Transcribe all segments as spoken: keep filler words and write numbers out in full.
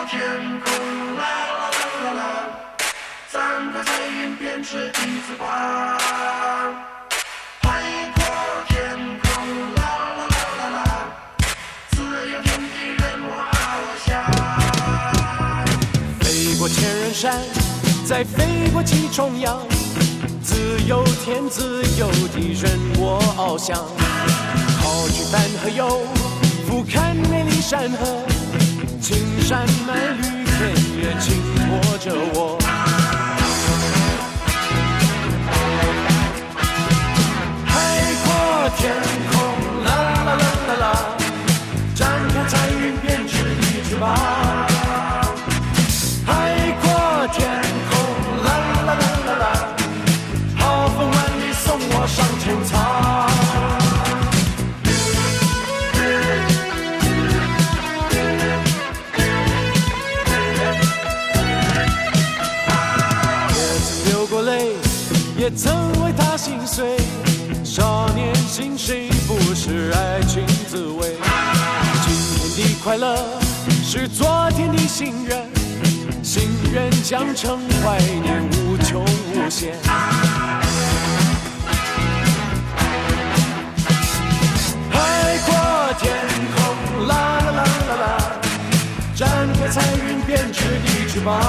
天空，啦啦啦啦啦，展开彩云编织一字花。海阔天空，啦啦啦啦啦，自由天地任我翱翔。 飞过千仞山，再飞过几重洋，自由天自由地任我翱翔。好去泛河游，俯瞰美丽山河，青山漫绿，天也轻托着我。海阔天空，啦啦啦啦啦，展开彩云编织一翅膀。海阔天空，啦啦啦啦啦，好风万里送我上青草。也曾为他心碎，少年心谁不是爱情滋味？今天的快乐是昨天的心愿，心愿将成怀念无穷无限。海阔天空，啦啦啦啦啦，展开彩云编织的翅膀。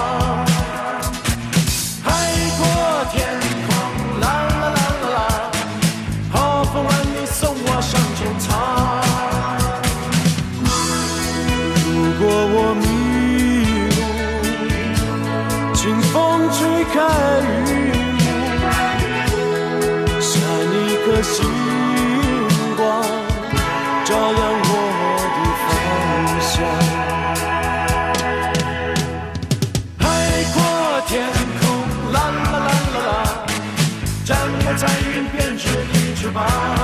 海阔天空，啦啦啦啦啦，好风万里送我上青草。如果我迷路，清风吹开云雾，闪一颗星光，照亮我的方向。海阔天空，啦啦啦啦啦，展开彩云编织的翅膀。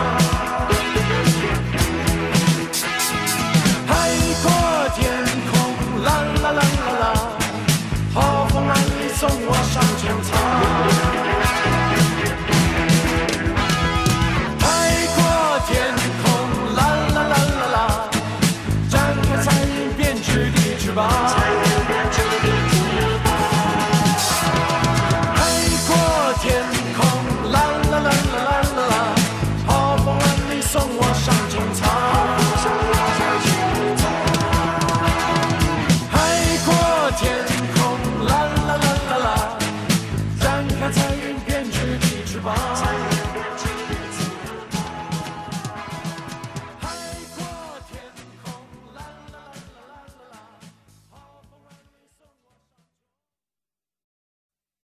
海阔天空，啦啦啦啦啦，好风万里送我上青草。